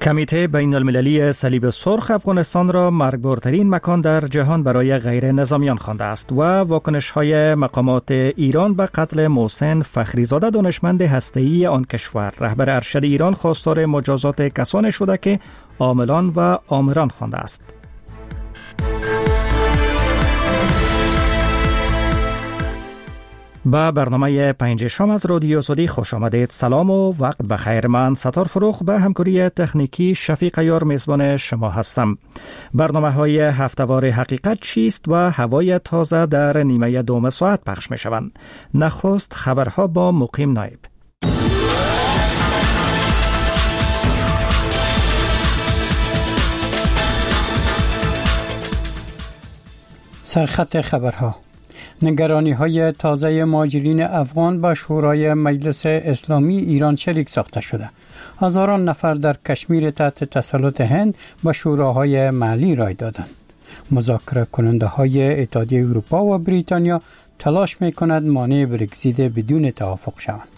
کمیته بین المللی صلیب سرخ افغانستان را مرگبارترین مکان در جهان برای غیر نظامیان خوانده است و واکنش‌های مقامات ایران به قتل محسن فخریزاده دانشمند هسته‌ای آن کشور. رهبر ارشد ایران خواستار مجازات کسانی شده که عاملان و آمران خوانده است. با برنامه 5 شام از رادیو آزادی خوش آمدید. سلام و وقت بخیر. من ستار فروخ به همکاری تکنیکی شفیق یار میزبان شما هستم. برنامه های هفته‌وار حقیقت چیست و هوای تازه در نیمه دوم ساعت پخش می شوند. نخست خبرها با مقیم نایب. سرخط خبرها: نگرانی‌های تازه مهاجرین افغان به شورای مجلس اسلامی ایران شریک ساخته شده. هزاران نفر در کشمیر تحت تسلط هند به شوراهای محلی رای دادند. مذاکره کننده های اتحادیه اروپا و بریتانیا تلاش می کند مانع برگزیت بدون توافق شوند.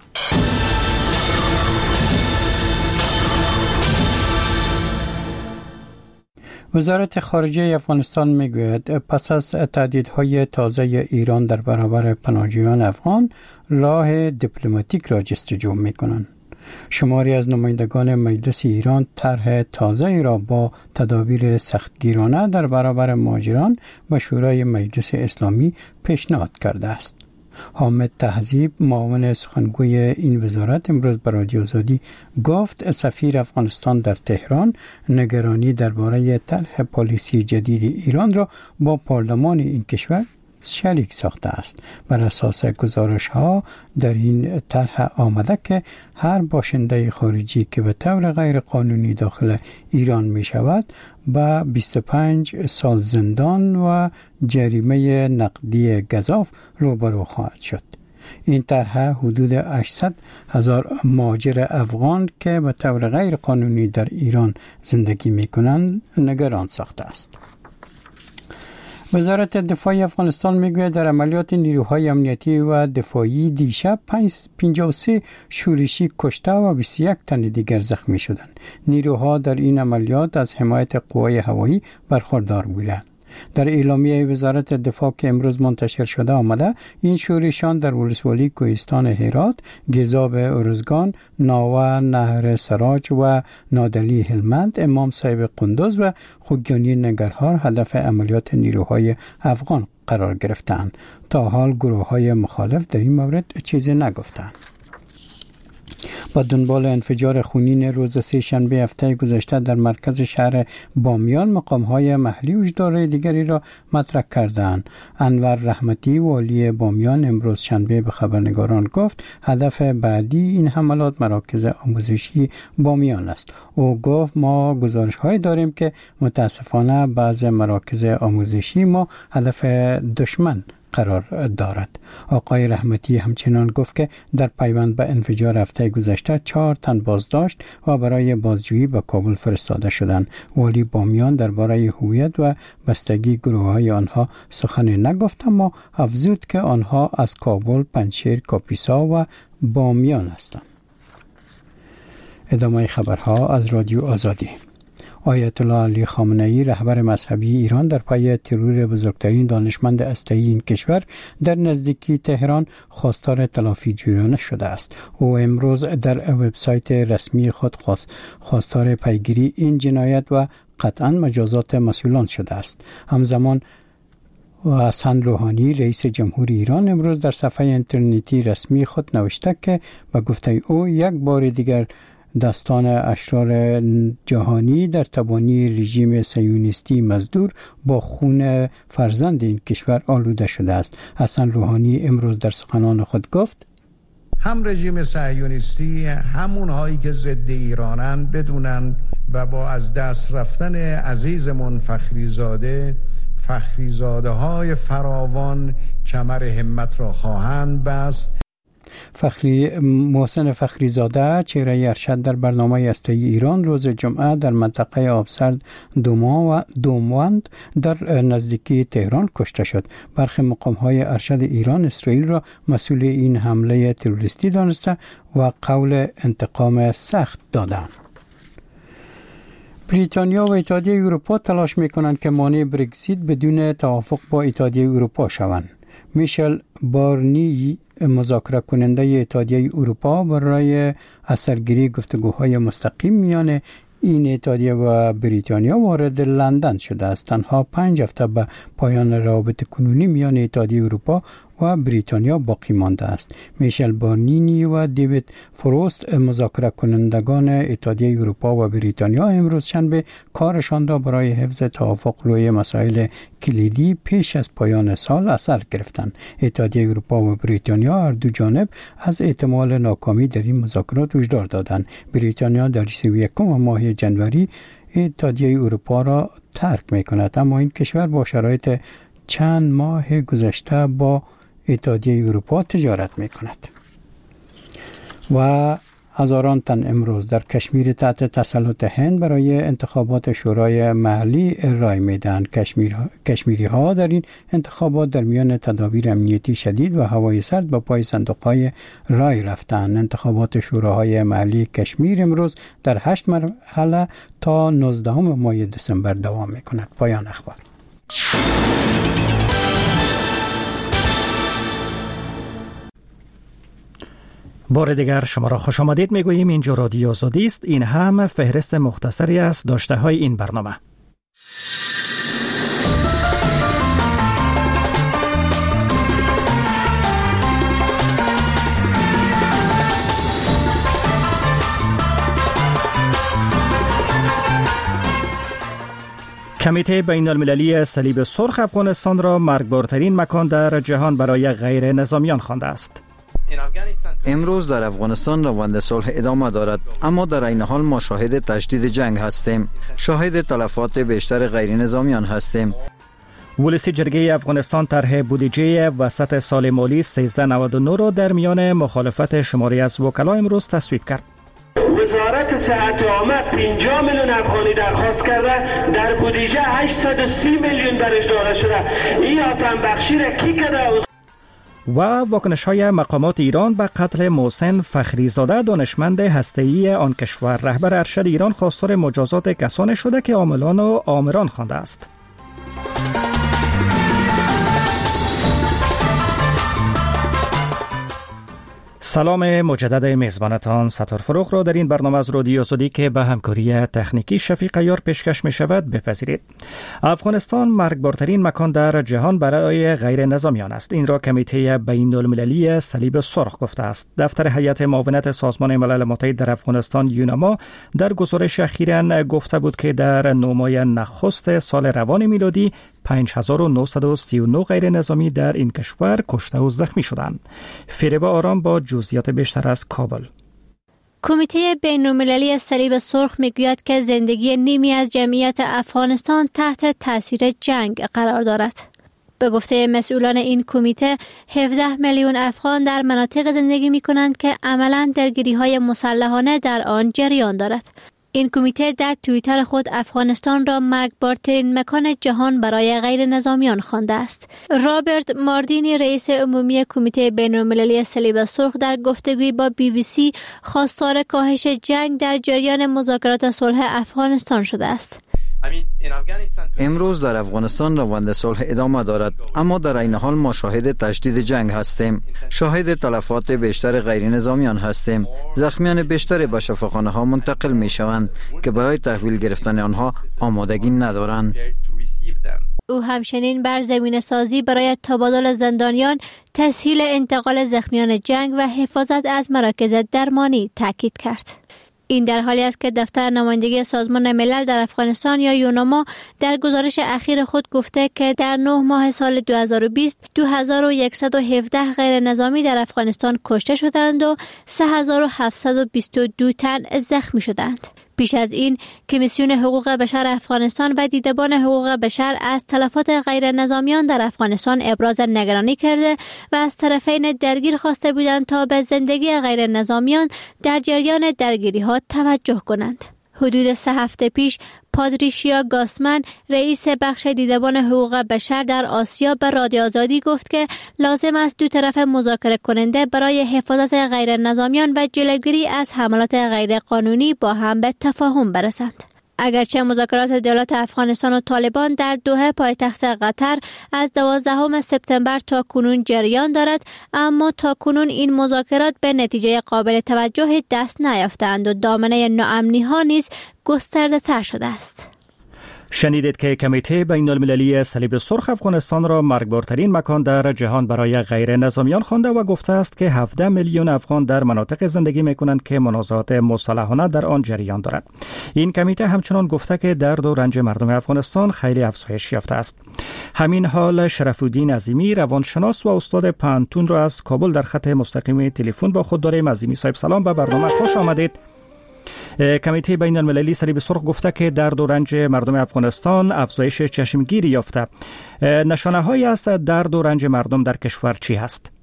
وزارت خارجه افغانستان میگوید پس از تهدیدهای تازه ایران در برابر پناهجویان افغان راه دیپلماتیک را جستجو میکنند. شماری از نمایندگان مجلس ایران طرح تازه را با تدابیر سختگیرانه در برابر مهاجران به شورای مجلس اسلامی پیشنهاد کرده است. حامد تهذیب معاون سخنگوی این وزارت امروز به رادیو آزادی گفت سفیر افغانستان در تهران نگرانی درباره طرح پالیسی جدید ایران را با پارلمان این کشور شریک ساخته است. بر اساس گزارش ها در این طرح آمده که هر باشنده خارجی که به طور غیر قانونی داخل ایران می شود با 25 سال زندان و جریمه نقدی گزاف روبرو خواهد شد. این طرح حدود 800,000 مهاجر افغان که به طور غیر قانونی در ایران زندگی می کنند نگران ساخته است. وزارت دفاع افغانستان میگوید در عملیات نیروهای امنیتی و دفاعی دیشب 53 شورشی کشته و 21 تن دیگر زخمی شدند. نیروها در این عملیات از حمایت قوای هوایی برخوردار بودند. در اعلامیه وزارت دفاع که امروز منتشر شده آمده این شورشان در ولسوالی کوهستان هرات، گزاب ارزگان، ناوه نهر سراج و نادلی هلمند، امام صاحب قندوز و خوگیانی ننگرهار هدف عملیات نیروهای افغان قرار گرفتند. تا حال گروه‌های مخالف در این مورد چیزی نگفتند. با دنبال انفجار خونین روز سه‌شنبه هفته گذشته در مرکز شهر بامیان مقام‌های محلی هشدار دیگری را مطرح کردند. انور رحمتی والی بامیان امروز شنبه به خبرنگاران گفت هدف بعدی این حملات مراکز آموزشی بامیان است. او گفت ما گزارش‌هایی داریم که متاسفانه بعض مراکز آموزشی ما هدف دشمن قرار دارد. آقای رحمتی همچنان گفت که در پیوند به انفجار هفته گذشته 4 تن بازداشت و برای بازجویی به کابل فرستاده شدند. والی بامیان درباره هویت و بستگی گروه‌های آنها سخنی نگفت اما افزود که آنها از کابل، پنجشیر، کاپیسا و بامیان هستند. ادامه خبرها از رادیو آزادی. آیت الله علی خامنه‌ای رهبر مذهبی ایران در پی ترور بزرگترین دانشمند هسته‌ای این کشور در نزدیکی تهران خواستار تلافی جویانه شده است. او امروز در وبسایت رسمی خود خواستار پیگیری این جنایت و قطعاً مجازات مسئولان شده است. همزمان حسن روحانی رئیس جمهوری ایران امروز در صفحه اینترنتی رسمی خود نوشته که به گفته او یک بار دیگر داستان اشرار جهانی در تبانی رژیم صهیونیستی مزدور با خون فرزند این کشور آلوده شده است. حسن روحانی امروز در سخنان خود گفت هم رژیم صهیونیستی همونهایی که ضد ایرانن بدونن و با از دست رفتن عزیزمون فخریزاده های فراوان کمر همت را خواهند بست. محسن فخریزاده چهره ارشد در برنامه هسته‌ای ایران روز جمعه در منطقه آبسرد دوموند در نزدیکی تهران کشته شد. برخی مقام‌های ارشد ایران اسرائیل را مسئول این حمله تروریستی دانسته و قول انتقام سخت دادند. بریتانیا و اتحادیه اروپا تلاش میکنند که مانع برگزیت بدون توافق با اتحادیه اروپا شوند. میشل بارنی، مذاکره کننده اتحادیه اروپا، برای اثرگیری گفتگوهای مستقیم میان این اتحادیه و بریتانیا وارد لندن شده است. تنها 5 هفته به پایان روابط کنونی میان اتحادیه اروپا و بریتانیا باقی مانده است. میشل بارنینی و دیوید فروست، مذاکره کنندگان اتحادیه اروپا و بریتانیا، امروز شنبه کارشان را برای حفظ توافق روی مسائل کلیدی پیش از پایان سال اثر گرفتند. اتحادیه اروپا و بریتانیا هر دو جانب از احتمال ناکامی در این مذاکرات هشدار دادند. بریتانیا در 31 ماه جنوری اتحادیه اروپا را ترک می‌کند، اما این کشور با شرایط چند ماه گذشته با اتحادیه اروپا تجارت می‌کند. و هزاران تن امروز در کشمیر تحت تسلط هند برای انتخابات شورای محلی رای میدهند. کشمیری ها در این انتخابات در میان تدابیر امنیتی شدید و هوای سرد با پای صندوق‌های رای رفتند. انتخابات شوراهای محلی کشمیر امروز در 8 مرحله تا 19 ماه دسامبر دوام می‌کند. پایان اخبار. بار دیگر شما را خوش آمدید میگوییم. اینجا رادیو آزادی است. این هم فهرست مختصری از داشته های این برنامه. کمیته بین المللی صلیب سرخ افغانستان را مرگبارترین مکان در جهان برای غیر نظامیان خوانده است. امروز در افغانستان روند صلح ادامه دارد، اما در این حال ما شاهد تشدید جنگ هستیم. شاهد تلفات بیشتر غیر نظامیان هستیم. ولسی جرگه افغانستان طرح بودجه وسط سال مالی 1399 را در میان مخالفت شماری از وکلا امروز تصویب کرد. وزارت صحت عامه 50 میلیون افغانی درخواست کرده، در بودجه 830 میلیون درش داده شده. این آتن بخشی را کی کرده؟ و واکنش های مقامات ایران به قتل محسن فخریزاده، دانشمند هسته‌ای آن کشور. رهبر ارشد ایران خواستار مجازات کسانی شده که عاملان و آمران خوانده است. سلام مجدد میزبانتان ستار فروغ را در این برنامه از رادیو آزادی که به همکاری تکنیکی شفیق عیار پیشکش می شود بپذیرید. افغانستان مرگبارترین مکان در جهان برای غیر نظامیان است. این را کمیته بین المللی صلیب سرخ گفته است. دفتر هیئت معاونت سازمان ملل متحد در افغانستان یوناما در گزارش اخیراً گفته بود که در 9 ماه نخست سال روان میلادی 5939 غیر نظامی در این کشور کشته و زخمی شدند. فریبا آرام با جزئیات بیشتر از کابل. کمیته بین‌المللی صلیب سرخ میگوید که زندگی نیمی از جمعیت افغانستان تحت تاثیر جنگ قرار دارد. به گفته مسئولان این کمیته 17 میلیون افغان در مناطق زندگی می‌کنند که عملاً درگیری‌های مسلحانه در آن جریان دارد. این کمیته در توییتر خود افغانستان را مرگبارترین مکان جهان برای غیر نظامیان خوانده است. رابرت ماردینی، رئیس عمومی کمیته بین‌المللی صلیب سرخ، در گفتگویی با BBC خواستار کاهش جنگ در جریان مذاکرات صلح افغانستان شده است. امروز در افغانستان روند صلح ادامه دارد، اما در این حال ما شاهد تشدید جنگ هستیم. شاهد تلفات بیشتر غیر نظامیان هستیم. زخمیان بیشتر به شفاخانه ها منتقل می شوند که برای تحویل گرفتن آنها آمادگی ندارند. او همچنین بر زمینه سازی برای تبادل زندانیان، تسهیل انتقال زخمیان جنگ و حفاظت از مراکز درمانی تاکید کرد. این در حالی است که دفتر نمایندگی سازمان ملل در افغانستان یا یوناما در گزارش اخیر خود گفته که در 9 ماه سال 2020 2117 غیر نظامی در افغانستان کشته شدند و 3722 تن زخمی شدند. پیش از این کمیسیون حقوق بشر افغانستان و دیدبان حقوق بشر از تلفات غیر نظامیان در افغانستان ابراز نگرانی کرده و از طرفین درگیر خواسته بودند تا به زندگی غیر نظامیان در جریان درگیری ها توجه کنند. حدود 3 هفته پیش پاتریشیا گاسمن، رئیس بخش دیدبان حقوق بشر در آسیا، به رادیو آزادی گفت که لازم است دو طرف مذاکره کننده برای حفاظت غیر نظامیان و جلوگیری از حملات غیر قانونی با هم به تفاهم برسند. اگرچه مذاکرات دولت افغانستان و طالبان در دوحه پایتخت قطر از 12 سپتامبر تا کنون جریان دارد، اما تا کنون این مذاکرات به نتیجه قابل توجهی دست نیافتند و دامنه ناامنی ها نیز گسترده تر شده است. شنیدید که کمیته بین المللی صلیب سرخ افغانستان را مرگبارترین مکان در جهان برای غیر نظامیان خوانده و گفته است که 17 میلیون افغان در مناطق زندگی می‌کنند که منازعات مسلحانه در آن جریان دارد. این کمیته همچنان گفته که درد و رنج مردم افغانستان خیلی افزایش یافته است. همین حال شرف الدین عظیمی روانشناس و استاد پانتون را از کابل در خط مستقیم تلفن با خود داریم. عظیمی صاحب سلام، به برنامه خوش آمدید. کمیته بین المللی صلیب سرخ گفته که درد و رنج مردم افغانستان افزایش چشمگیری یافته. نشانه هایی است درد و رنج مردم در کشور چی هست؟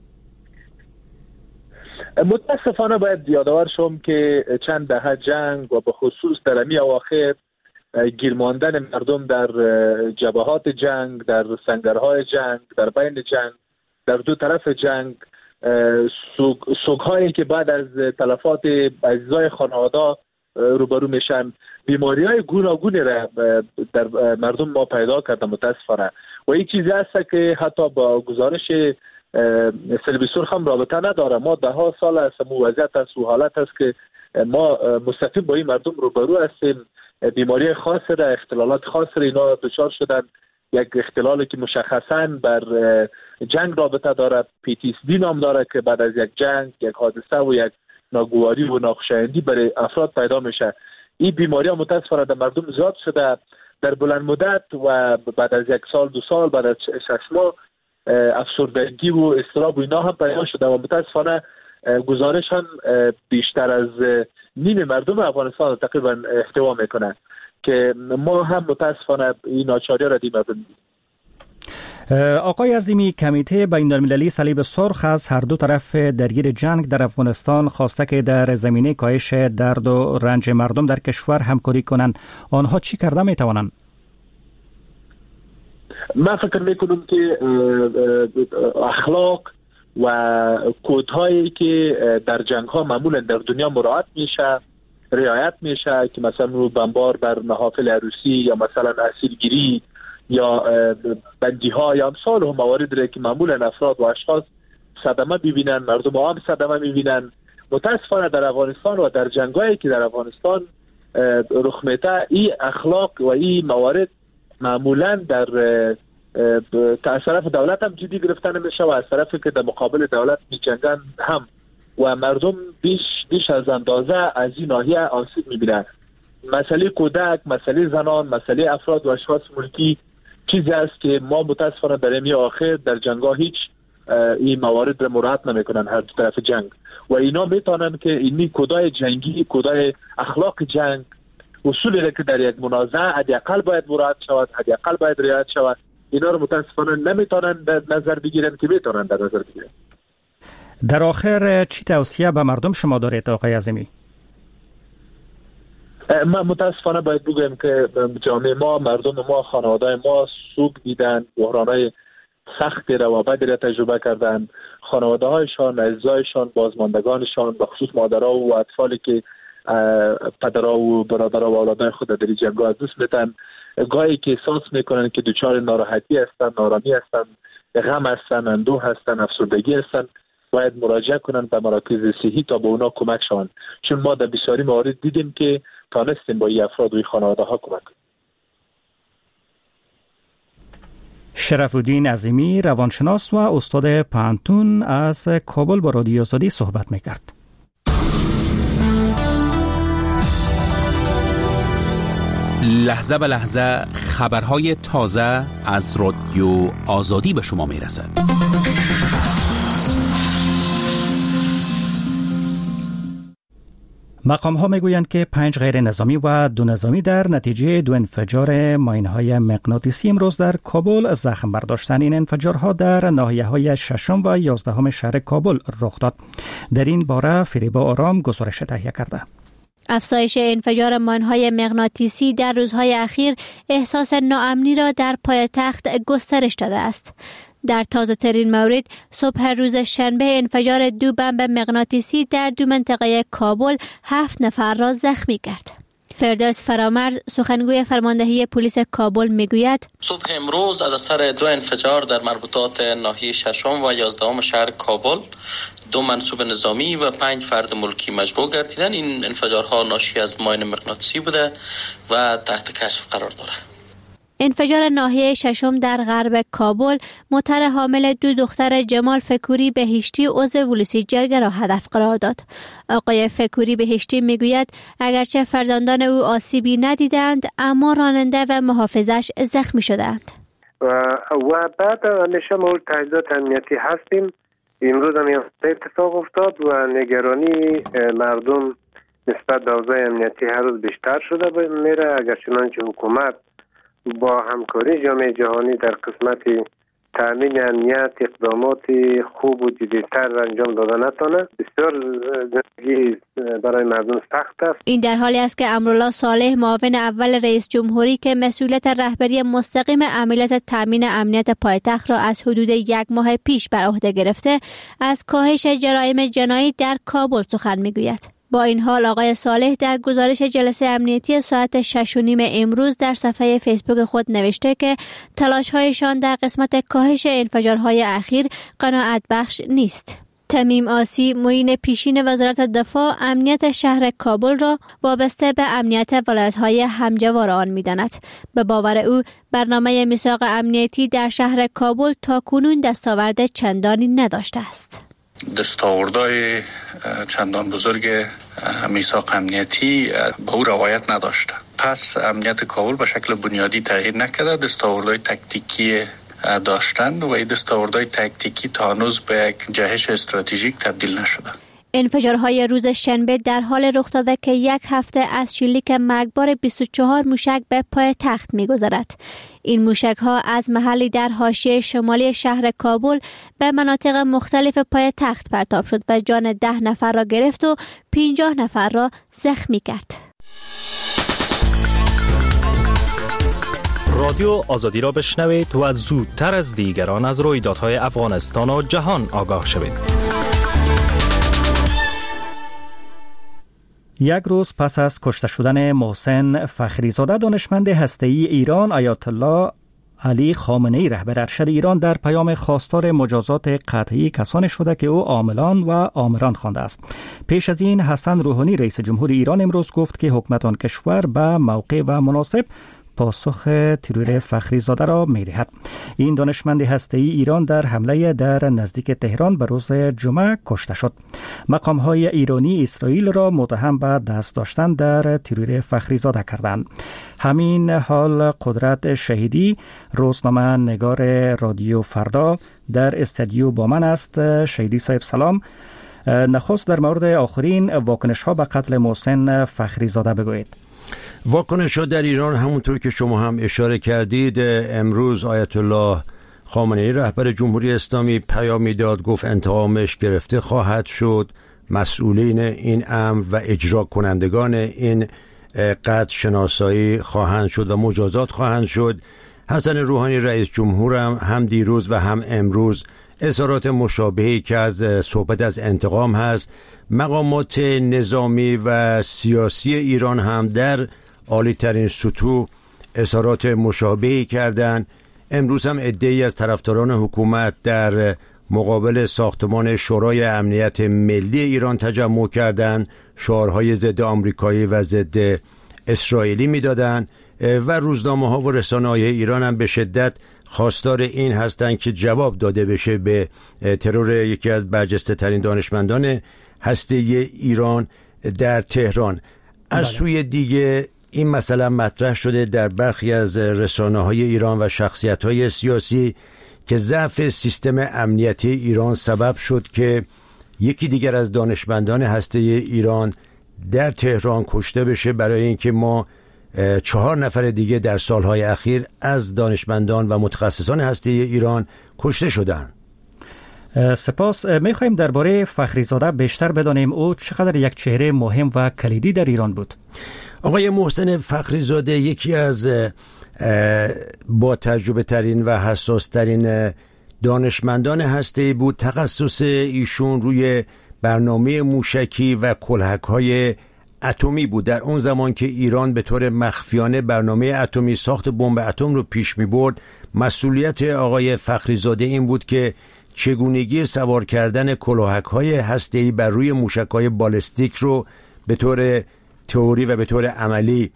متاسفانه باید یادآور شوم که چند دهه جنگ و به خصوص در امی اواخر گیر ماندن مردم در جبهات جنگ، در سنگرهای جنگ، در بین جنگ، در دو طرف جنگ، سوگ‌هایی که بعد از تلفات عزیزای خانواده روبرو میشن، بیماری‌های گوناگونی را در مردم ما پیدا کرده متاسفانه. و این چیزی است که حتی با گزارش صلیب سرخ هم رابطه نداره. ما ده ها سال است وضعیت است و حالت است که ما مستقیم با این مردم روبرو هستیم. بیماری خاص را، اختلالات خاص را اینا دچار شدن. یک اختلالی که مشخصاً بر جنگ رابطه داره، PTSD نام داره، که بعد از یک جنگ، یک حادثه و یک ناگواری و ناخوشایندی برای افراد پیدا میشه. این بیماری ها متاسفانه در مردم زیاد شده. در بلند مدت و بعد از یک سال، دو سال، بعد از 6 ماه افسردگی و اضطراب و اینا هم پیدا شده و متاسفانه گزارش هم بیشتر از نیم مردم افغانستان تقریبا احتوا میکنه که ما هم متاسفانه این ناچاری را دیدیم. آقای عظیمی، کمیته بین المللی صلیب سرخ از هر دو طرف درگیر جنگ در افغانستان خواسته که در زمینه کاهش درد و رنج مردم در کشور همکاری کنند. آنها چی کرده میتوانند؟ من فکر میکنم که اخلاق و کودهایی که در جنگ ها معمولا در دنیا مراعات میشه، رعایت میشه، که مثلا بمبار بر محافل عروسی یا مثلا اسیرگیری یا بندی ها یا امثال و موارد را که معمولا افراد و اشخاص صدمه ببینن، مردم عام صدمه میبینن. متاسفانه در افغانستان و در جنگایی که در افغانستان رخ میده، این اخلاق و این موارد معمولا در از طرف دولت هم جدی گرفته نمیشه و از طرفی که در مقابل دولت میجنگن هم، و مردم بیش از اندازه از این ناحیه آسیب میبینن. مسئله کودک، مسئله زنان، مسئله افراد و اشخاص ملکی چیزی است که ما متاسفانه در امی آخر در جنگا هیچ این موارد را مراعات نمیکنن هر دو طرف جنگ، و اینا میتونن که اینی کودای جنگی، کودای اخلاق جنگ، اصولی را که در یک منازعه حداقل باید مراعات شود، حداقل باید رعایت شود، اینا رو متاسفانه نمیتونن در نظر بگیرن که میتونن در نظر بگیرن. در آخر چی توصیه به مردم شما دارید آقای عظیمی؟ من متاسفانه باید بگویم که جامعه ما، مردم ما، خانواده ما سوگ دیدن، بحرانهای سختی را و بدی را تجربه کردن. خانواده هایشان، عزیزایشان، بازماندگانشان، بخصوص مادرها و اطفالی که پدرها و برادرها و اولادای خود در جنگ از دست میدن، گاهی که احساس میکنن که دچار ناراحتی هستن، نارامی هستن، غم هستن، اندوه هستن، افسردگی هستن، باید مراجعه کنن به مراکز صحی تا به اونا کمک شوند. چون ما در بسیاری موارد دیدیم که تانستیم با این افراد و این خانواده ها کمک کنیم. شرف الدین عظیمی روانشناس و استاد پانتون از کابل با رادیو آزادی صحبت میکرد. لحظه به لحظه خبرهای تازه از رادیو آزادی به شما میرسد. مقام ها میگویند که 5 غیر نظامی و 2 نظامی در نتیجه 2 انفجار ماینهای مغناطیسی امروز در کابل زخم برداشتند. این انفجارها در ناحیه‌های 6 و 11 شهر کابل رخ داد. در این باره فریبا آرام گزارش تهیه کرده. افزایش انفجار ماینهای مغناطیسی در روزهای اخیر احساس ناامنی را در پایتخت گسترش داده است. در تازه ترین مورد صبح روز شنبه انفجار 2 بمب مغناطیسی در 2 منطقه کابل 7 نفر را زخمی کرد. فردوس فرامرز سخنگوی فرماندهی پلیس کابل میگوید صبح امروز از اثر 2 انفجار در مربوطات ناحیه 6 و 11 شهر کابل 2 منصوب نظامی و 5 فرد ملکی مجروح گردیدند. این انفجارها ناشی از ماین مغناطیسی بوده و تحت کشف قرار دارد. انفجار ناحیه 6 در غرب کابل موتر حامل 2 دختر جمال فکوری بهشتی عضو ولوسی جرگه را هدف قرار داد. آقای فکوری بهشتی میگوید اگرچه فرزندان او آسیبی ندیدند اما راننده و محافظش زخمی شدند. و بعد همیشه ما تجهیزات امنیتی هستیم. امروز هم اتفاق افتاد و نگرانی مردم نسبت به اوضاع امنیتی هر روز بیشتر شده میره. اگر چنانچه حکومت با همکاری جامعه جهانی در قسمت تامین امنیت اقدامات خوب و جدی‌تر انجام دادن نتونه، بسیار زندگی برای مردم سخت است. این در حالی است که امرالله صالح معاون اول رئیس جمهوری که مسئولیت رهبری مستقیم عملیات تامین امنیت پایتخت را از حدود 1 ماه پیش بر عهده گرفته، از کاهش جرایم جنایی در کابل سخن میگوید. با این حال آقای صالح در گزارش جلسه امنیتی ساعت 6:30 امروز در صفحه فیسبوک خود نوشته که تلاش‌هایشان در قسمت کاهش انفجارهای اخیر قناعت بخش نیست. تمیم آسی معین پیشین وزارت دفاع امنیت شهر کابل را وابسته به امنیت ولایت‌های همجوار آن می‌داند. به باور او برنامه میثاق امنیتی در شهر کابل تاکنون دستاورد چندانی نداشته است. دستاوردهای چندان بزرگ میثاق امنیتی به او روایت نداشته. پس امنیت کابل به شکل بنیادی تغییر نکرده. دستاوردهای تکتیکی داشتند و این دستاوردهای تکتیکی تا هنوز به یک جهش استراتژیک تبدیل نشده. انفجارهای روز شنبه در حال رخ داده که 1 هفته از شلیک مرگبار 24 موشک به پایتخت می‌گذرد. این موشک‌ها از محلی در حاشیه شمالی شهر کابل به مناطق مختلف پایتخت پرتاب شد و جان 10 نفر را گرفت و 50 نفر را زخمی کرد. رادیو آزادی را بشنوید و زودتر از دیگران از رویدادهای افغانستان و جهان آگاه شوید. 1 روز پس از کشته شدن محسن فخریزاده دانشمند هسته‌ای ایران، آیت الله علی خامنه‌ای رهبر ارشد ایران در پیام خواستار مجازات قطعی کسانی شده که او عاملان و آمران خوانده است. پیش از این حسن روحانی رئیس جمهور ایران امروز گفت که حکومت آن کشور به موقع و مناسب پاسخ ترور فخریزاده را می‌دهد. این دانشمند هسته‌ای ایران در حمله در نزدیک تهران به روز جمعه کشته شد. مقام‌های ایرانی اسرائیل را متهم به دست داشتن در ترور فخریزاده کردند. همین حال قدرت شهیدی روزنامه نگار رادیو فردا در استودیو با من است. شهیدی صاحب سلام. نخست در مورد آخرین واکنش‌ها به قتل محسن فخریزاده بگویید. واکنش‌ها در ایران همونطور که شما هم اشاره کردید، امروز آیت الله خامنه‌ای رهبر جمهوری اسلامی پیامی داد، گفت انتقامش گرفته خواهد شد. مسئولین این امر و اجرا کنندگان این قتل شناسایی خواهند شد و مجازات خواهند شد. حسن روحانی رئیس جمهور هم دیروز و هم امروز اظهارات مشابهی کرد. صحبت از انتقام هست. مقامات نظامی و سیاسی ایران هم در عالی ترین سطوح اظهارات مشابهی کردند. امروز هم عده‌ای از طرفداران حکومت در مقابل ساختمان شورای امنیت ملی ایران تجمع کردند، شعارهای ضد آمریکایی و ضد اسرائیلی میدادند و روزنامه‌ها و رسانه‌های ایران هم به شدت خواستار این هستند که جواب داده بشه به ترور یکی از برجسته ترین دانشمندان هسته‌ای ایران در تهران. از سوی دیگه این مسئله مطرح شده در برخی از رسانه‌های ایران و شخصیت‌های سیاسی که ضعف سیستم امنیتی ایران سبب شد که یکی دیگر از دانشمندان هسته‌ای ایران در تهران کشته بشه، برای اینکه ما 4 نفر دیگه در سالهای اخیر از دانشمندان و متخصصان هسته‌ای ایران کشته شدند. سپاس. می‌خوایم درباره فخریزاده بیشتر بدانیم. او چقدر یک چهره مهم و کلیدی در ایران بود؟ آقای محسن فخریزاده یکی از با تجربه ترین و حساس ترین دانشمندان هسته‌ای بود. تخصص ایشون روی برنامه موشکی و کلهک‌های اتمی بود. در اون زمان که ایران به طور مخفیانه برنامه اتمی ساخت بمب اتم رو پیش می‌برد، مسئولیت آقای فخریزاده این بود که چگونگی سوار کردن کلاهک‌های هسته‌ای بر روی موشک‌های بالستیک رو به طور تئوری و به طور عملی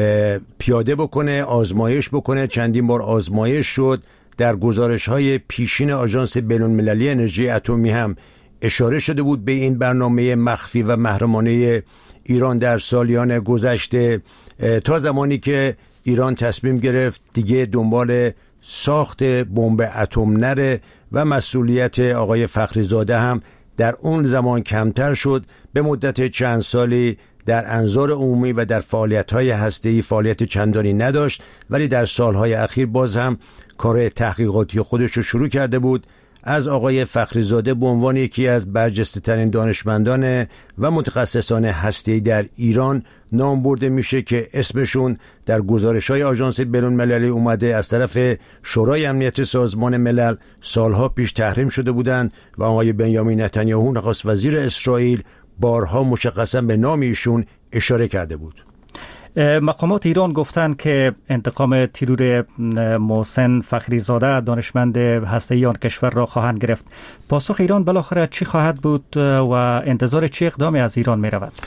پیاده بکنه، آزمایش بکنه. چندین بار آزمایش شد. در گزارش‌های پیشین آژانس بین‌المللی انرژی اتمی هم اشاره شده بود به این برنامه مخفی و محرمانه ایران در سالیان گذشته، تا زمانی که ایران تصمیم گرفت دیگه دنبال ساخت بمب اتم نره و مسئولیت آقای فخریزاده هم در اون زمان کمتر شد. به مدت چند سالی در انظار عمومی و در فعالیت‌های هسته‌ای فعالیت چندانی نداشت، ولی در سالهای اخیر باز هم کار تحقیقاتی خودش رو شروع کرده بود. از آقای فخریزاده به عنوان یکی از برجسته‌ترین دانشمندان و متخصصان هسته‌ای در ایران نام برده میشه که اسمشون در گزارش‌های آژانس بین‌المللی اومده. از طرف شورای امنیت سازمان ملل سالها پیش تحریم شده بودند و آقای بنیامین نتانیاهو نخست وزیر اسرائیل بارها مشخصا به نام ایشون اشاره کرده بود. مقامات ایران گفتند که انتقام ترور محسن فخریزاده دانشمند هسته‌ای آن کشور را خواهند گرفت. پاسخ ایران بالاخره چی خواهد بود و انتظار چه اقدامی از ایران می رود؟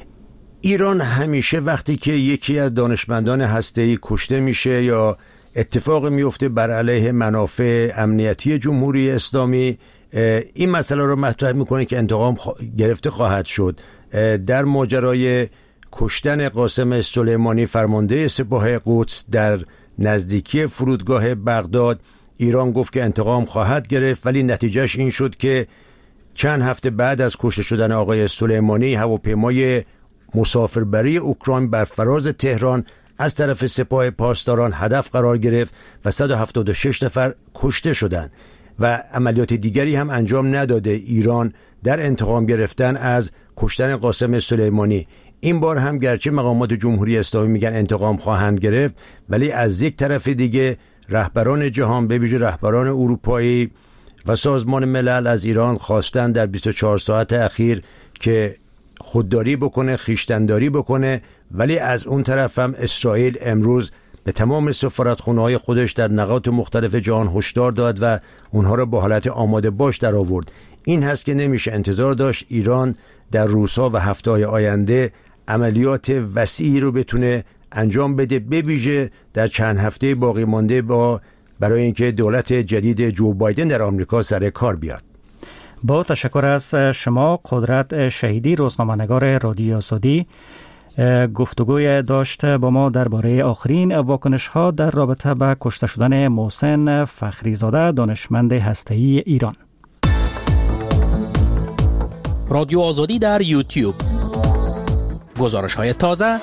ایران همیشه وقتی که یکی از دانشمندان هسته‌ای کشته میشه یا اتفاق میفته بر علیه منافع امنیتی جمهوری اسلامی، این مسئله رو مطرح میکنه که انتقام گرفته خواهد شد. در ماجرای کشتن قاسم سلیمانی فرمانده سپاه قدس در نزدیکی فرودگاه بغداد، ایران گفت که انتقام خواهد گرفت، ولی نتیجهش این شد که چند هفته بعد از کشته شدن آقای سلیمانی هواپیمای مسافربری اوکراین بر فراز تهران از طرف سپاه پاسداران هدف قرار گرفت و 176 نفر کشته شدند و عملیات دیگری هم انجام نداده ایران در انتقام گرفتن از کشتن قاسم سلیمانی. این بار هم گرچه مقامات جمهوری اسلامی میگن انتقام خواهند گرفت، ولی از یک طرف دیگه رهبران جهان به ویژه رهبران اروپایی و سازمان ملل از ایران خواستن در 24 ساعت اخیر که خودداری بکنه، خویشتن‌داری بکنه. ولی از اون طرف هم اسرائیل امروز به تمام سفارتخانه‌های خودش در نقاط مختلف جهان هشدار داد و اونها رو با حالت آماده باش در آورد. این هست که نمیشه انتظار داشت ایران در روزها و هفته‌های آینده عملیات وسیعی رو بتونه انجام بده، به ویژه در چند هفته باقی مانده برای اینکه دولت جدید جو بایدن در آمریکا سر کار بیاد. با تشکر از شما قدرت شهیدی، روزنامه‌نگار رادیو آزادی، گفتگوی داشت با ما درباره آخرین واکنش‌ها در رابطه با کشته شدن محسن فخریزاده دانشمند هسته‌ای ایران. رادیو آزادی در یوتیوب، گزارش‌های تازه،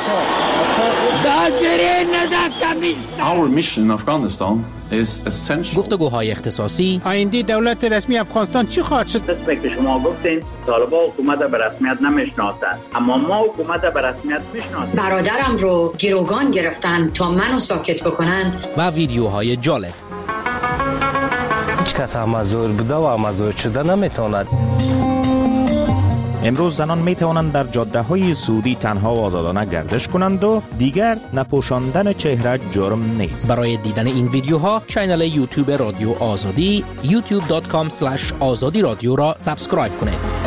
Our mission in Afghanistan is essential. گفتگوهای اختصاصی. آینده دولت رسمی افغانستان چی خواهد شد؟ که شما گفتین طالبان حکومت به رسمیت نمیشناسند، اما ما حکومت به رسمیت میشناسیم. برادرم رو گروگان گرفتن تا منو ساکت بکنن. و ویدیوهای جالب. هیچ کس مزور بوده و مزور شده نمیتواند. امروز زنان می توانند در جاده های سعودی تنها و آزادانه گردش کنند و دیگر نپوشاندن چهره جرم نیست. برای دیدن این ویدیوها کانال یوتیوب رادیو آزادی youtube.com/azadi رادیو را سابسکرایب کنید.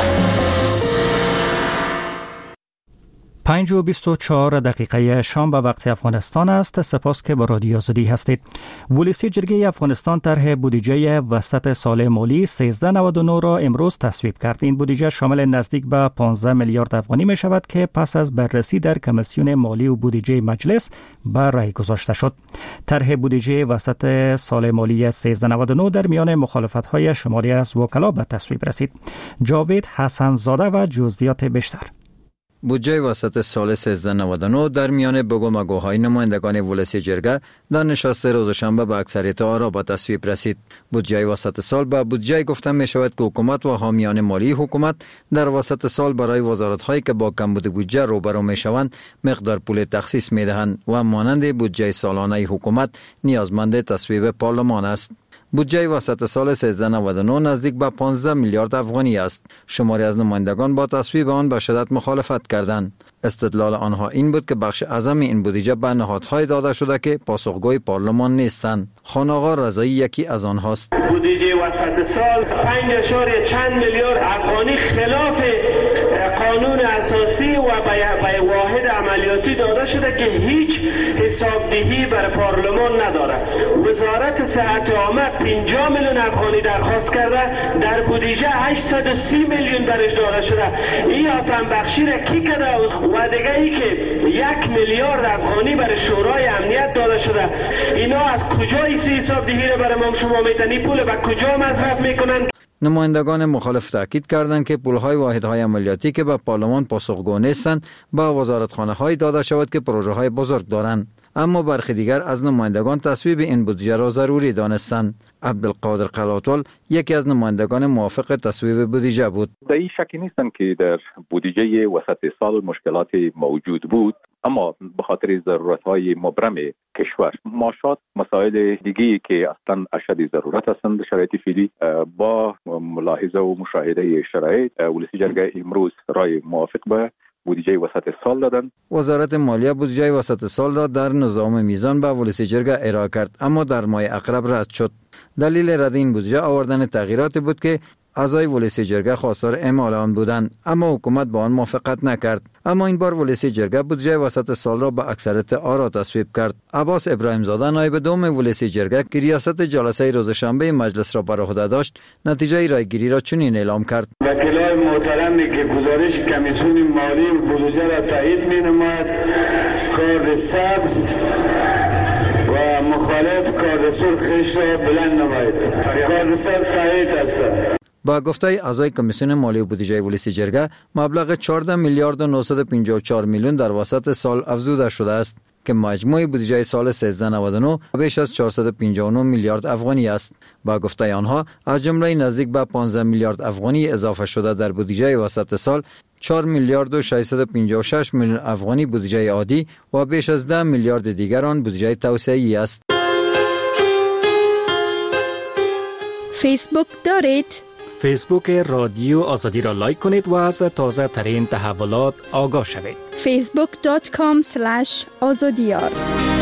5:24 شام به وقت افغانستان است. سپاس که با رادیو آزادی هستید. ولسی جرگه افغانستان طرح بودجه وسط سال مالی 1399 را امروز تصویب کرد. این بودجه شامل نزدیک به 15 میلیارد افغانی می شود که پس از بررسی در کمیسیون مالی و بودجه مجلس بر رأی گذاشته شد. طرح بودجه وسط سال مالی 1399 در میان مخالفت‌های شماری از وکلا به تصویب رسید. جاوید حسن زاده و جزئیات بیشتر. بودجه وسط سال 1399 در میان بگومگوهای نمایندگان ولسی جرگه در نشست روز شنبه به اکثریت آرا به تصویب رسید. بودجه وسط سال به بودجه گفته می شود که حکومت و حامیان مالی حکومت در وسط سال برای وزارت‌هایی که با کمبود بودجه روبرو می شوند مقدار پول تخصیص می دهند و مانند بودجه سالانه حکومت نیازمند تصویب پارلمان است. بودجه وسط سال 1399 نزدیک به 15 میلیارد افغانی است. شماری از نمایندگان با تصویب آن به شدت مخالفت کردند. استدلال آنها این بود که بخش اعظم این بودجه به نهادهای داده شده که پاسخگوی پارلمان نیستند. خان آقا رضایی یکی از آنهاست. بودجه وسط سال 5 چند میلیارد افغانی خلاف قانون اساسی و به واحد عملیاتی داده شده که هیچ حسابدهی بر پارلمان نداره. وزارت صحت عامه 50 میلیون افغانی درخواست کرده، در بودجه 830 میلیون درش داده شده. این آتن بخشی را کی کرده؟ و دیگه ای که 1 میلیارد افغانی برای شورای امنیت داده شده. اینا از کجا این حسابدهی را برای ما شما میتونی پول به کجا مصرف میکنن؟ نمایندگان مخالف تاکید کردند که پولهای واحدهای عملیاتی که به پارلمان پاسخگو نیستند به وزارتخانه‌های داده شود که پروژه‌های بزرگ دارند. اما برخی دیگر از نمایندگان تصویب این بودجه را ضروری دانستند. عبدالقادر قلاتول یکی از نمایندگان موافق تصویب بودجه بود. در این شکی نیستن که در بودجه وسط سال مشکلات موجود بود، اما به خاطر ضرورت‌های مبرم کشور، معاشات، مسائل دیگی که اصلا اشد ضرورت هستند در شرایط فعلی، با ملاحظه و مشاهده شرایط ولسی جرگه امروز رای موافق به بودجه وسط سال دادن. وزارت مالیه بودجه وسط سال را در نظام میزان به ولسی جرگه ارائه کرد، اما در ماه اقرب رد شد. دلیل رد این بودجه آوردن تغییراتی بود که اعضای ولسی جرگه خواستار اعمال آن بودند، اما حکومت با آن موافقت نکرد. اما این بار ولسی جرگه بودجه وسط سال را به اکثریت آرا تصویب کرد. عباس ابراهیم زاده نایب دوم ولسی جرگه که ریاست جلسه روز شنبه مجلس را بر عهده داشت، نتیجه رایگیری را چنین اعلام کرد: وکلای محترمی که گزارش کمیسیون مالی بودجه را تایید می‌نماید، کارد سبز و مخالف کارد سرخش را بلند نماید. کارد سبز تایید است. با گفته اعضای کمیسیون مالی و بودجه ولسی جرگه، مبلغ 14 میلیارد و 954 میلیون در وسط سال افزوده شده است که مجموع بودجه سال 1399 بیش از 459 میلیارد افغانی است. با گفته آنها، از جمله نزدیک به 15 میلیارد افغانی اضافه شده در بودجه وسط سال، 4 میلیارد و 656 میلیون افغانی بودجه عادی و بیش از 10 میلیارد دیگر آن بودجه توسعه‌ای است. فیسبوک دارید؟ فیسبوک رادیو آزادی را لایک کنید و از تازه ترین تحولات آگاه شوید. facebook.com/azadiyar.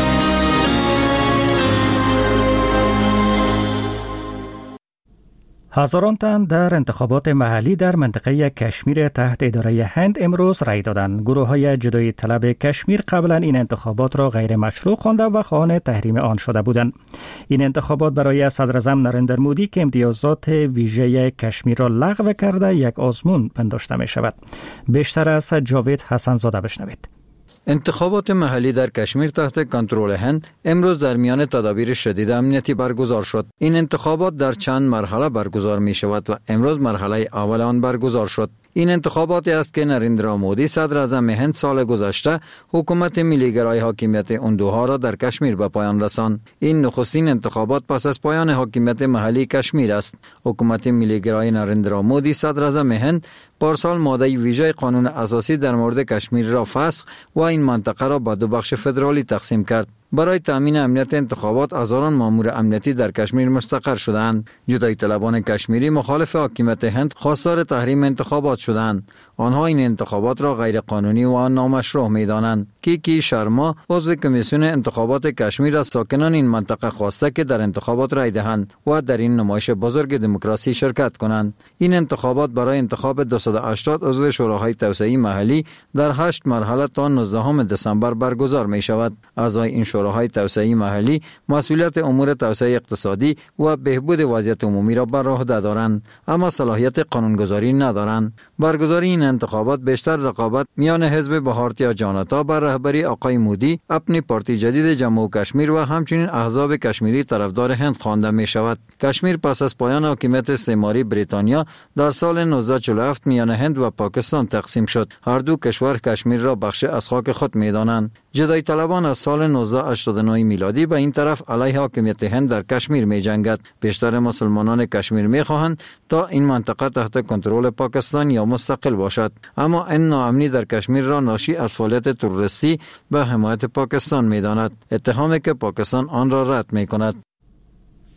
هزاران تن در انتخابات محلی در منطقه کشمیر تحت اداره هند امروز رای دادند. گروه‌های جدایی طلب کشمیر قبلا این انتخابات را غیر مشروع خوانده و خواهان تحریم آن شده بودند. این انتخابات برای صدراعظم نریندر مودی که امتیازات ویژه کشمیر را لغو کرده یک آزمون پنداشته می شود. بیشتر از جاوید حسن زاده بشنوید. انتخابات محلی در کشمیر تحت کنترل هند امروز در میان تدابیر شدید امنیتی برگزار شد. این انتخابات در چند مرحله برگزار می شود و امروز مرحله اول آن برگزار شد. این انتخاباتی است که نریندر مودی صدر اعظم هند سال گذشته حکومت ملیگرای حاکمیت اندوها را در کشمیر به پایان رساند. این نخستین انتخابات پس از پایان حاکمیت محلی کشمیر است. حکومت ملیگرای نریندر مودی صدر اعظم هند پارسال ماده ویژه قانون اساسی در مورد کشمیر را فسخ و این منطقه را به دو بخش فدرالی تقسیم کرد. برای تامین امنیت انتخابات هزاران مامور امنیتی در کشمیر مستقر شدند. جدایی طلبان کشمیری مخالف حاکمیت هند خواستار تحریم انتخابات شدند. آنها این انتخابات را غیر قانونی و نامشروع می‌دانند. کیکی شرما عضو کمیسیون انتخابات کشمیر از ساکنان این منطقه خواسته که در انتخابات رای دهند و در این نمایش بزرگ دموکراسی شرکت کنند. این انتخابات برای انتخاب 280 عضو شوراهای توسعه محلی در 8 مرحله تا 19 دسامبر برگزار می شود. اعضای این شوراهای توسعه محلی مسئولیت امور توسعه اقتصادی و بهبود وضعیت عمومی را بر عهده دارند، اما صلاحیت قانونگذاری ندارند. برگزاری این انتخابات بیشتر رقابت میان حزب بهارتیا جانتا بر رهبری آقای مودی، اپنی پارتی جدید جموں و کشمیر و همچنین احزاب کشمیری طرفدار هند خوانده می شود. کشمیر پس از پایان حاکمیت استعماری بریتانیا در سال 1947 میان هند و پاکستان تقسیم شد. هر دو کشور کشمیر را بخش از خاک خود می دانند. جدایی طلبان از سال 1989 میلادی به این طرف علیه حاکمیت هند در کشمیر می جنگد. بیشتر مسلمانان کشمیر می خواهند تا این منطقه تحت کنترل پاکستان یا مستقل باشد، اما این ناامنی در کشمیر را ناشی از فعالیت تروریستی و حمایت پاکستان می داند، اتهامی که پاکستان آن را رد می کند.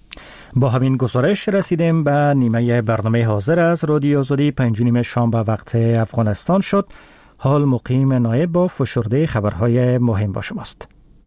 با همین گزارش رسیدیم به نیمه برنامه حاضر از رادیو آزادی 5:30 شام به وقت افغانستان شد. حال مقیم نایب با فشرده خبرهای مهم با شماست.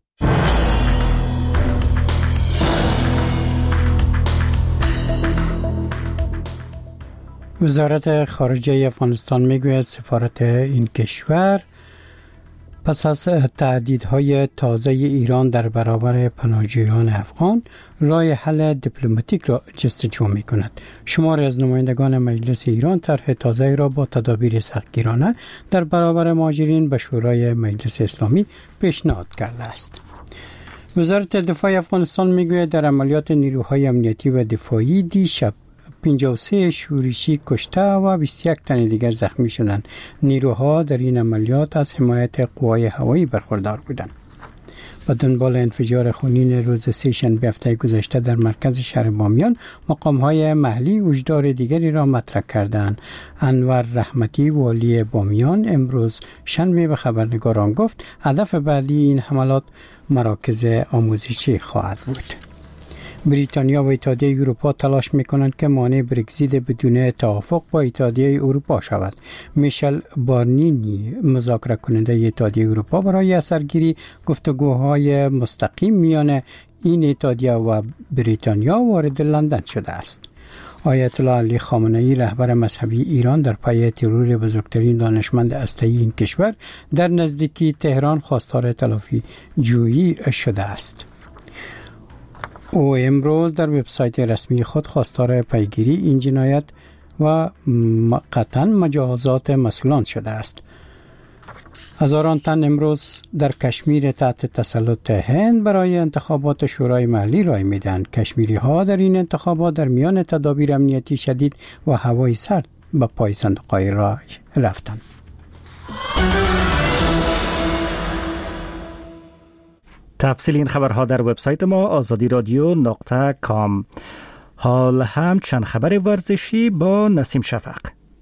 وزارت خارجه افغانستان میگوید سفارت این کشور پس از تهدیدهای تازه ایران در برابر پناهجویان افغان راه حل دیپلماتیک را جستجو می کند. شماری از نمایندگان مجلس ایران طرح تازه را با تدابیر سختگیرانه در برابر مهاجرین به شورای مجلس اسلامی پیشنهاد کرده است. وزارت دفاع افغانستان میگوید در عملیات نیروهای امنیتی و دفاعی دیشب 53 شورشی کشته و 21 تن دیگر زخمی شدند. نیروها در این عملیات از حمایت قوای هوایی برخوردار بودند. به دنبال انفجار خونین روز سه‌شنبه هفته گذشته در مرکز شهر بامیان، مقام‌های محلی هشدار دیگری را مطرح کردند. انور رحمتی والی بامیان امروز شنبه به خبرنگاران گفت هدف بعدی این حملات مراکز آموزشی خواهد بود. بریتانیا و اتحادیه اروپا تلاش می‌کنند که مانع برگزیت بدون توافق با اتحادیه اروپا شود. میشل بارنینی مذاکره کننده اتحادیه اروپا برای اثرگیری گفتگوهای مستقیم میان این اتحادیه و بریتانیا وارد لندن شده است. آیت الله علی خامنه‌ای رهبر مذهبی ایران در پی ترور بزرگترین دانشمند هسته‌ای این کشور در نزدیکی تهران خواستار تلافی جویی شده است. او امروز در وبسایت رسمی خود خواستار پیگیری این جنایت و قطعاً مجازات مسئولان شده است. هزاران تن امروز در کشمیر تحت تسلط هند برای انتخابات شورای محلی رای میدهند. کشمیری ها در این انتخابات در میان تدابیر امنیتی شدید و هوای سرد به پای صندوق‌های رای رفتند. تفصیل این خبرها در وبسایت ما azadiradyo.com. حال هم چند خبر ورزشی با نسیم شفق.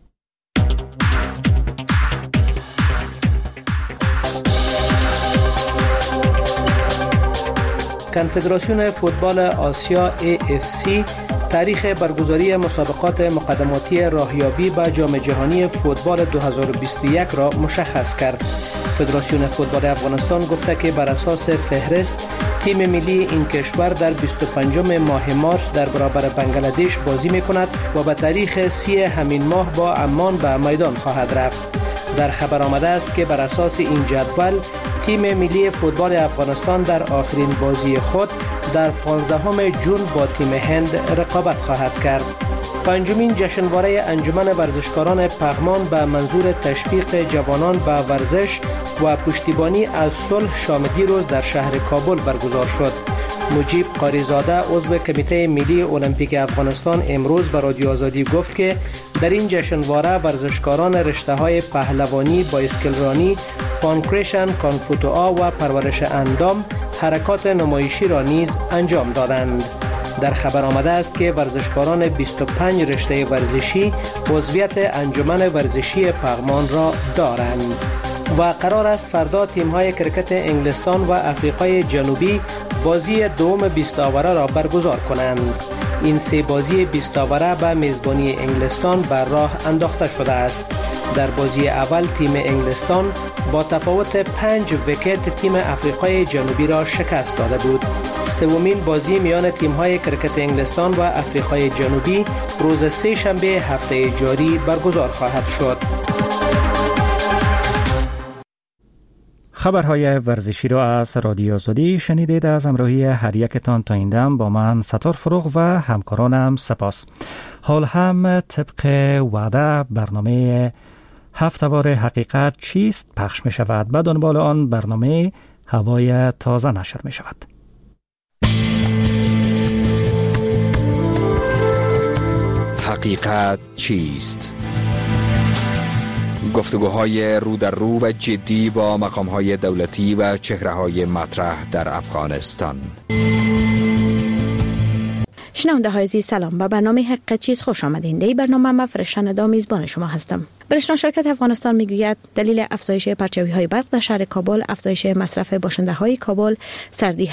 کنفدراسیون فوتبال آسیا AFC تاریخ برگزاری مسابقات مقدماتی راهیابی به جام جهانی فوتبال 2021 را مشخص کرد. فدراسیون فوتبال افغانستان گفته که بر اساس فهرست تیم ملی این کشور در 25 ماه مارس در برابر بنگلادش بازی می‌کند و به تاریخ 30 همین ماه با عمان به میدان خواهد رفت. در خبر آمده است که بر اساس این جدول تیم ملی فوتبال افغانستان در آخرین بازی خود در 15 جون با تیم هند رقابت خواهد کرد. پنجمین جشنواره انجمن ورزشکاران پغمان به منظور تشویق جوانان به ورزش و پشتیبانی از صلح شام دیروز در شهر کابل برگزار شد. مجیب قاریزاده عضو کمیته ملی المپیک افغانستان امروز به رادیو آزادی گفت که در این جشنواره ورزشکاران رشته‌های پهلوانی، بایسکلرانی، پانکریشن، کانفوتوآ و پرورش اندام حرکات نمایشی را نیز انجام دادند. در خبر آمده است که ورزشکاران 25 رشته ورزشی عضویت انجمن ورزشی پغمان را دارند. و قرار است فردا تیم‌های کرکت انگلستان و آفریقای جنوبی بازی دوم 20 آوره را برگزار کنند. این سه بازی 20 آوره به میزبانی انگلستان بر راه انداخته شده است. در بازی اول تیم انگلستان با تفاوت 5 ویکت تیم آفریقای جنوبی را شکست داده بود. سومین بازی میان تیم‌های کرکت انگلستان و آفریقای جنوبی روز سه شنبه هفته جاری برگزار خواهد شد. خبرهای ورزشی را از رادیو آزادی شنیدید. از همراهی هر یکتان تا این دم با من ستار فروغ و همکارانم سپاس. حال هم طبق وعده برنامه هفته‌وار حقیقت چیست پخش می شود. به دنبال آن برنامه هوای تازه نشر می شود. حقیقت چیست؟ گفتگوهای رو در رو و جدی با مقام‌های دولتی و چهره‌های مطرح در افغانستان. شنونده های عزیز سلام، به برنامه حقیقت چیست خوش آمدین. در برنامه من فرشته ندا میزبان شما هستم. برشتن شرکت افغانستان میگوید دلیل افزایش پرچاوی های برق در شهر کابل افزایش مصرف باشنده های کابل، سردی